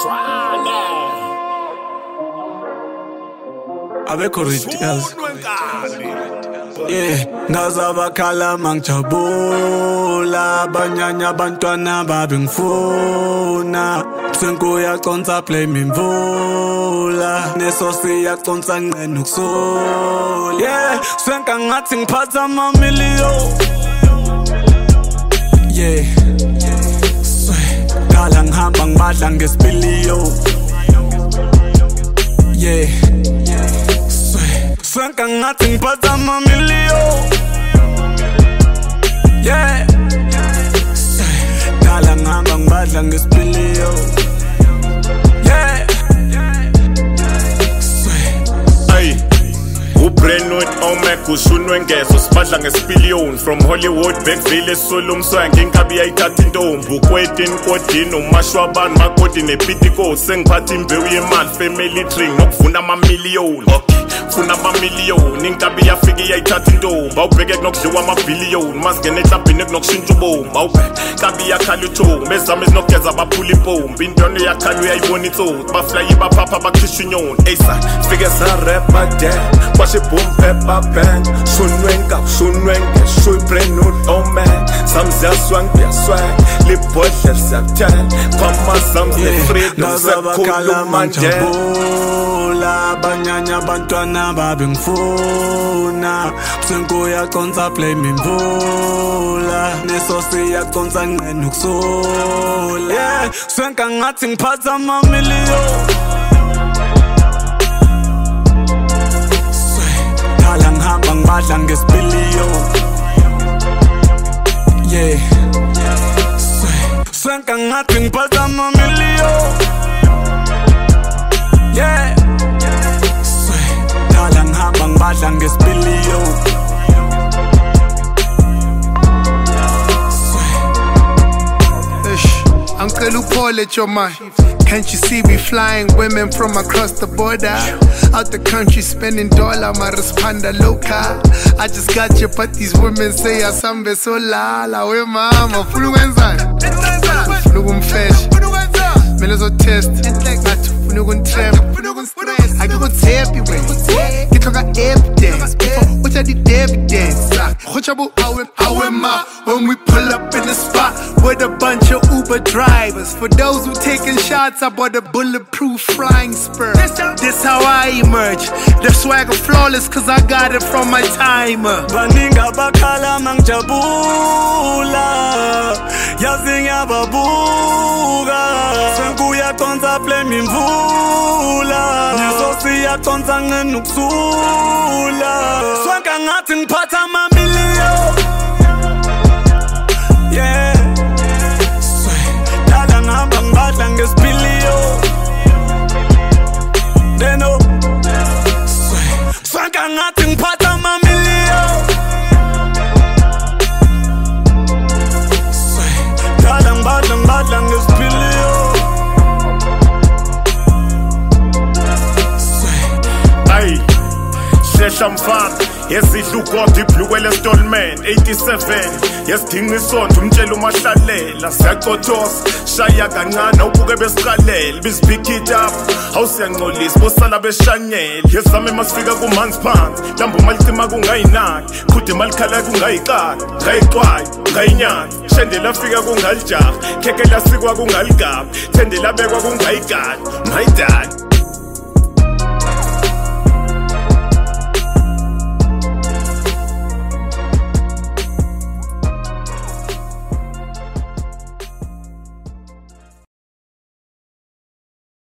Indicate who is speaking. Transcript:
Speaker 1: Abekho ridiculous. Yeah, ngazabakhala mangijabula banyanya abantwana babe ngifuna Senku yaconsa play mimvula Neso siyaconsa nqena ukusola Yeah, senka ngathi ngiphatha ama-million Yeah, dala ngihamba ngibadla ngesipiliyo Yeah, senka ngathi ngiphatha ama-million Yeah, dala ngihamba ngibadla ngesipiliyo Yeah,
Speaker 2: Ay, uBrenwood Omek ushunwe ngeso sibadla ngesipiliyoni From Hollywood Beckville eSolo mswangi inkabi yayithatha intombi Ukwetini kodini umashwabani makodi nepitiko Sengiphatha imbewu yemali family tree nokuvuna ama-million Okay, funa ama-million inkabi yafike yayithatha intombi Awubheke kunokudliwa ama-billion Masingene eklabhini kunokushintsha ubomi Awubheke, kabi yakhala uthombi Ezami ezinokugeza baphula impombi Intwana yakhala uyayibona itsotsi Baflayi baphapha bakhishwa inyoni Eysa, fike sa-rapper down Kwashe boom pepper band Shunwenka, shunwenke, shuy Brenwood Omek Samziyaswang, biyaswang Libhodle siyakuthen Kwama samze freedom Sekukhulu manje
Speaker 1: banyanya abantwana babe ngifuna Senku yaconsa play mimvula Neso siyaconsa nqena ukusola Yeah, senka ngathi ngiphatha ama-million Dala ngihamba ngibadla ngesipiliyo Yeah, senka ngathi ngiphatha ama-million Yeah, dala ngihamba ngibadla ngesipiliyo
Speaker 3: Uncle Paul at your mind. Can't you see we flying women from across the border? Out the country spending dollar, my responder loca. I just got you, but these women say asambe so la we mama, fulu wenzani? Fulu kumfesh. Mele zo test. Nathi fulu kuntrap. I go therapy way. Get talk evidence. What are the evidence? Khochabu awe ma when we pull up in the spot with a bunch of Uber drivers. For those who taking shots, I bought a bulletproof flying spur. This how I emerge. The swagger flawless cause I got it from my timer.
Speaker 1: Baninga bakhala mangijabula Yazi ngiyababuka Senku yaconsa play mimvula Neso siyaconsa nqena ukusula Swanka ngathi ngiphatha ama-million Yeah, dala ngihamba ngibadla ngesipiliyo Deno Swanka ngathi ngiphatha ama-million Dala ngibadla ngesipiliyo
Speaker 2: Ay, shesha mfana Yesidlu God iblukwele stallman 87 Yesidinga isonto umtshela umahlalela Siyaqothosa shaya kancane ubuke besiqalela Bizpick it up awusiyangcolisa bosala beshanyela Yesami masifika kumanzi phansi Lambo malicima kungayinaki Khude malikhala kungayikaki Ngayixwayi, ngayinyanzi Shendela fika kungalijaha Kheke lasikwa kungaligaba Thende labekwa kungayigadi My dad